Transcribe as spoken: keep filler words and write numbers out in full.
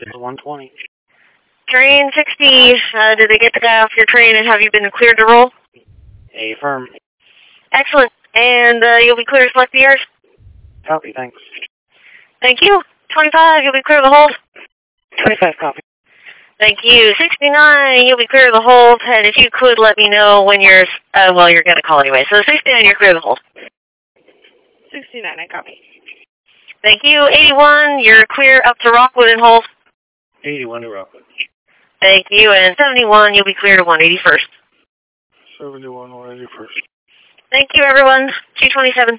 one twenty. Train sixty, uh, did they get the guy off your train and have you been cleared to roll? A firm. Excellent. And uh, you'll be clear to select the airs? Copy, thanks. Thank you. twenty-five, you'll be clear of the hold? twenty-five, copy. Thank you. sixty-nine, you'll be clear of the hold. And if you could let me know when you're, uh, well, you're going to call anyway. So sixty-nine, you're clear of the hold. sixty-nine, I copy. Thank you. eighty-one, you're clear up to Rockwood and hold. eighty-one to Rockwood. Thank you. And seventy-one, you'll be clear to one eighty-first. seventy-one, one eighty-first. Thank you, everyone. two twenty-seven.